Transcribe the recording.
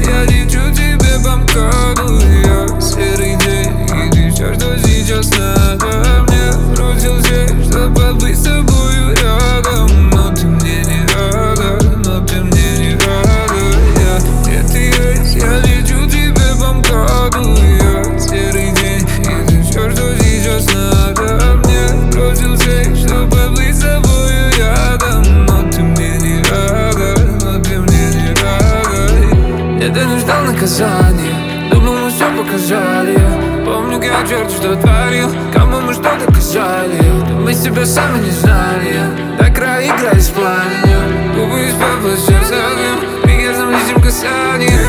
я лечу тебе по МКАДу. Я серый день, и ты все, что сейчас надо. Мне бросил здесь, чтобы побыть с тобою рядом. Но ты мне не рада, но ты мне не рада. Где ты есть, я лечу тебе по МКАДу. Я серый день, и ты все, что сейчас надо. Мне бросил здесь, чтобы побыть с тобою рядом. Но ты мне не рада, но ты мне не рада. Я не ждал наказания, думал, мы все показали. Помню, как черт что творил, кому мы что доказали. Да мы себя сами не знали, до края играли с пламенем. Губы из пепла, сердце огнем, приказным листьем касания.